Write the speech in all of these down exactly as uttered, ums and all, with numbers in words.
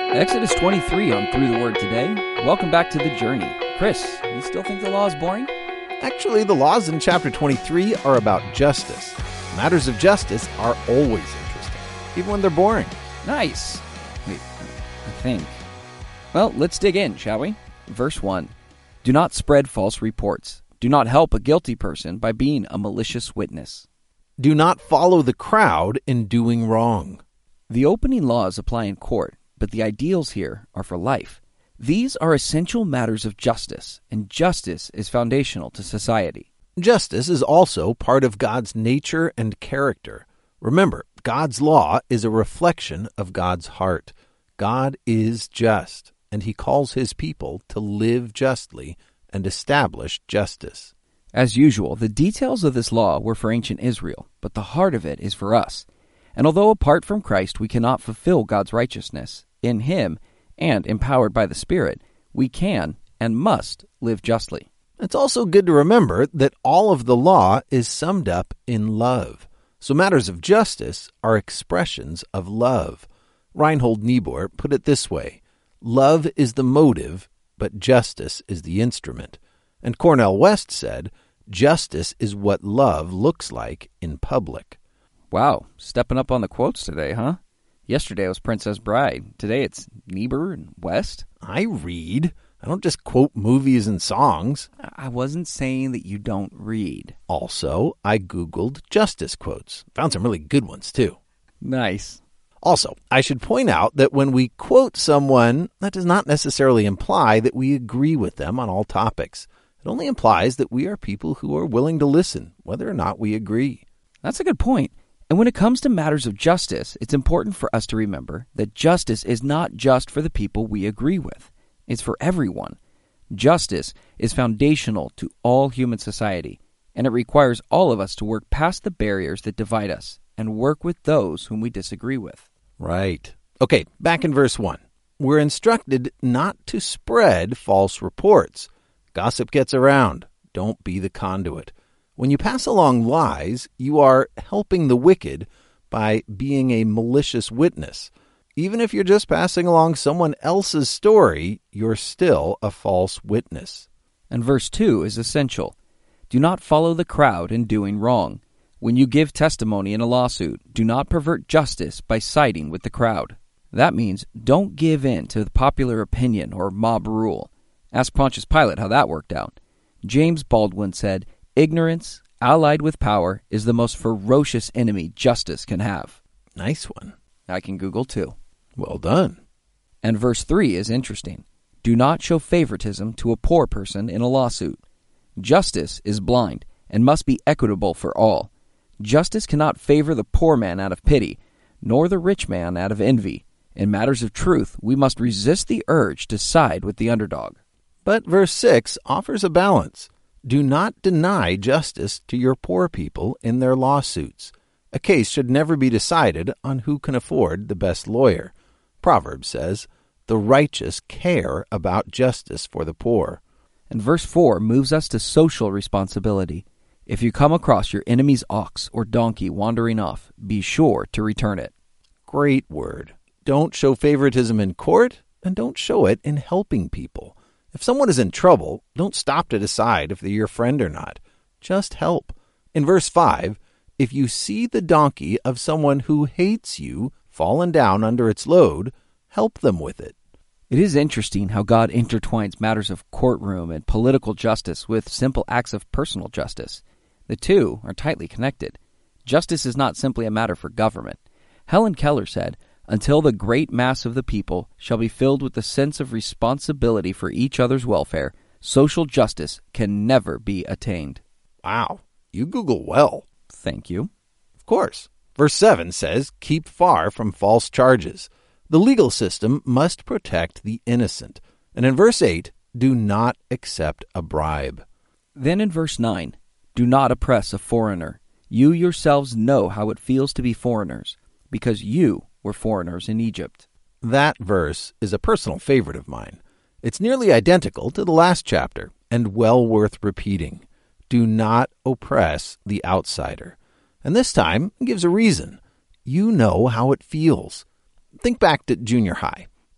Exodus twenty-three on Through the Word today. Welcome back to the journey. Chris, you still think the law is boring? Actually, the laws in chapter twenty-three are about justice. Matters of justice are always interesting, even when they're boring. Nice. Wait, I think. Well, let's dig in, shall we? Verse one. Do not spread false reports. Do not help a guilty person by being a malicious witness. Do not follow the crowd in doing wrong. The opening laws apply in court, but the ideals here are for life. These are essential matters of justice, and justice is foundational to society. Justice is also part of God's nature and character. Remember, God's law is a reflection of God's heart. God is just, and he calls his people to live justly and establish justice. As usual, the details of this law were for ancient Israel, but the heart of it is for us. And although apart from Christ we cannot fulfill God's righteousness, in him, and empowered by the Spirit, we can and must live justly. It's also good to remember that all of the law is summed up in love. So matters of justice are expressions of love. Reinhold Niebuhr put it this way: love is the motive, but justice is the instrument. And Cornel West said, justice is what love looks like in public. Wow, stepping up on the quotes today, huh? Yesterday was Princess Bride. Today it's Niebuhr and West. I read. I don't just quote movies and songs. I wasn't saying that you don't read. Also, I Googled justice quotes. Found some really good ones, too. Nice. Also, I should point out that when we quote someone, that does not necessarily imply that we agree with them on all topics. It only implies that we are people who are willing to listen, whether or not we agree. That's a good point. And when it comes to matters of justice, it's important for us to remember that justice is not just for the people we agree with. It's for everyone. Justice is foundational to all human society, and it requires all of us to work past the barriers that divide us and work with those whom we disagree with. Right. Okay, back in verse one. We're instructed not to spread false reports. Gossip gets around. Don't be the conduit. When you pass along lies, you are helping the wicked by being a malicious witness. Even if you're just passing along someone else's story, you're still a false witness. And verse two is essential. Do not follow the crowd in doing wrong. When you give testimony in a lawsuit, do not pervert justice by siding with the crowd. That means don't give in to the popular opinion or mob rule. Ask Pontius Pilate how that worked out. James Baldwin said, ignorance, allied with power, is the most ferocious enemy justice can have. Nice one. I can Google too. Well done. And verse three is interesting. Do not show favoritism to a poor person in a lawsuit. Justice is blind and must be equitable for all. Justice cannot favor the poor man out of pity, nor the rich man out of envy. In matters of truth, we must resist the urge to side with the underdog. But verse six offers a balance. Do not deny justice to your poor people in their lawsuits. A case should never be decided on who can afford the best lawyer. Proverbs says, the righteous care about justice for the poor. And verse four moves us to social responsibility. If you come across your enemy's ox or donkey wandering off, be sure to return it. Great word. Don't show favoritism in court, and don't show it in helping people. If someone is in trouble, don't stop to decide if they're your friend or not. Just help. In verse five, if you see the donkey of someone who hates you fallen down under its load, help them with it. It is interesting how God intertwines matters of courtroom and political justice with simple acts of personal justice. The two are tightly connected. Justice is not simply a matter for government. Helen Keller said, until the great mass of the people shall be filled with the sense of responsibility for each other's welfare, social justice can never be attained. Wow, you Google well. Thank you. Of course. Verse seven says, keep far from false charges. The legal system must protect the innocent. And in verse eight, do not accept a bribe. Then in verse nine, do not oppress a foreigner. You yourselves know how it feels to be foreigners, because you were foreigners in Egypt. That verse is a personal favorite of mine. It's nearly identical to the last chapter, and well worth repeating. Do not oppress the outsider. And this time, it gives a reason. You know how it feels. Think back to junior high.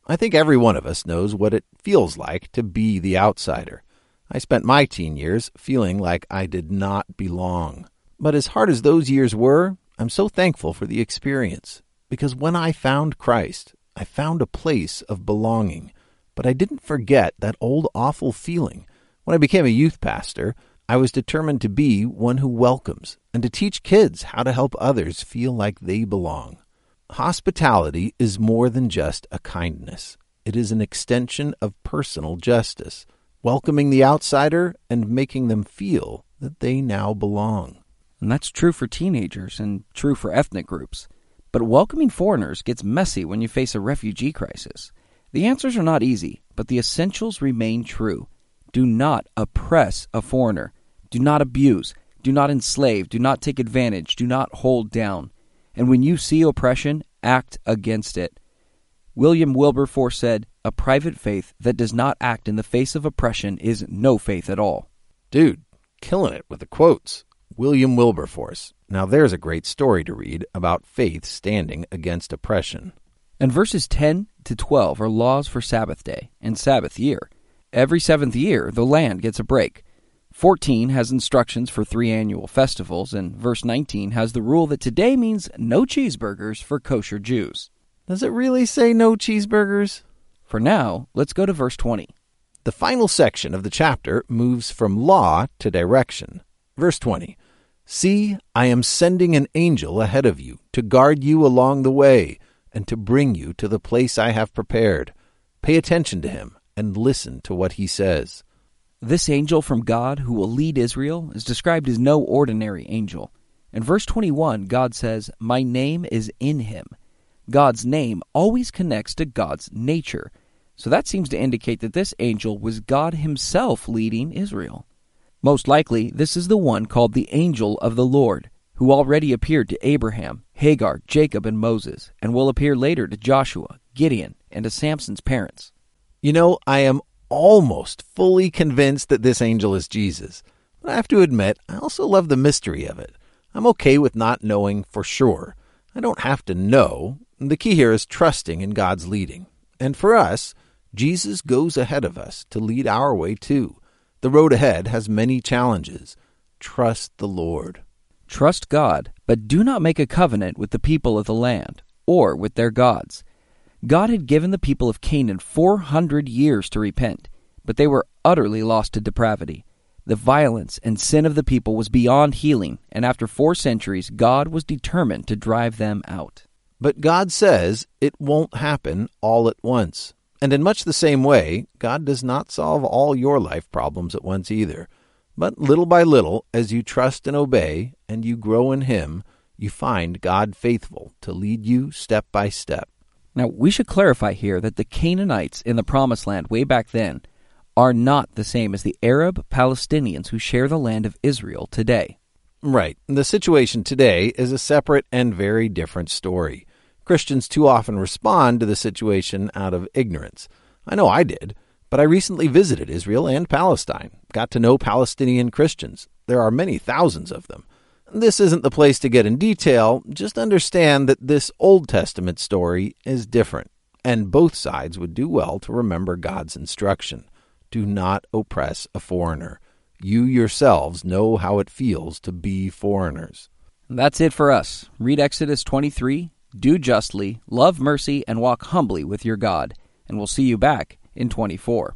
I think every one of us knows what it feels like to be the outsider. I spent my teen years feeling like I did not belong. But as hard as those years were, I'm so thankful for the experience. Because when I found Christ, I found a place of belonging. But I didn't forget that old awful feeling. When I became a youth pastor, I was determined to be one who welcomes and to teach kids how to help others feel like they belong. Hospitality is more than just a kindness. It is an extension of personal justice, welcoming the outsider and making them feel that they now belong. And that's true for teenagers and true for ethnic groups. But welcoming foreigners gets messy when you face a refugee crisis. The answers are not easy, but the essentials remain true. Do not oppress a foreigner. Do not abuse. Do not enslave. Do not take advantage. Do not hold down. And when you see oppression, act against it. William Wilberforce said, "A private faith that does not act in the face of oppression is no faith at all." Dude, killing it with the quotes. William Wilberforce. Now there's a great story to read about faith standing against oppression. And verses ten to twelve are laws for Sabbath day and Sabbath year. Every seventh year, the land gets a break. fourteen has instructions for three annual festivals, and verse nineteen has the rule that today means no cheeseburgers for kosher Jews. Does it really say no cheeseburgers? For now, let's go to verse twenty. The final section of the chapter moves from law to direction. Verse twenty, "See, I am sending an angel ahead of you to guard you along the way and to bring you to the place I have prepared. Pay attention to him and listen to what he says." This angel from God who will lead Israel is described as no ordinary angel. In verse twenty-one, God says, "My name is in him." God's name always connects to God's nature. So that seems to indicate that this angel was God himself leading Israel. Most likely, this is the one called the angel of the Lord, who already appeared to Abraham, Hagar, Jacob, and Moses, and will appear later to Joshua, Gideon, and to Samson's parents. You know, I am almost fully convinced that this angel is Jesus. But I have to admit, I also love the mystery of it. I'm okay with not knowing for sure. I don't have to know. The key here is trusting in God's leading. And for us, Jesus goes ahead of us to lead our way too. The road ahead has many challenges. Trust the Lord. Trust God, but do not make a covenant with the people of the land or with their gods. God had given the people of Canaan four hundred years to repent, but they were utterly lost to depravity. The violence and sin of the people was beyond healing, and after four centuries, God was determined to drive them out. But God says it won't happen all at once. And in much the same way, God does not solve all your life problems at once either. But little by little, as you trust and obey, and you grow in Him, you find God faithful to lead you step by step. Now, we should clarify here that the Canaanites in the Promised Land way back then are not the same as the Arab Palestinians who share the land of Israel today. Right. The situation today is a separate and very different story. Christians too often respond to the situation out of ignorance. I know I did, but I recently visited Israel and Palestine, got to know Palestinian Christians. There are many thousands of them. This isn't the place to get in detail. Just understand that this Old Testament story is different, and both sides would do well to remember God's instruction. Do not oppress a foreigner. You yourselves know how it feels to be foreigners. That's it for us. Read Exodus twenty-three, do justly, love mercy, and walk humbly with your God. And we'll see you back in twenty-four.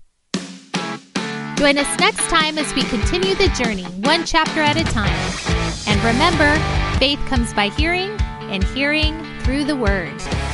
Join us next time as we continue the journey, one chapter at a time. And remember, faith comes by hearing, and hearing through the Word.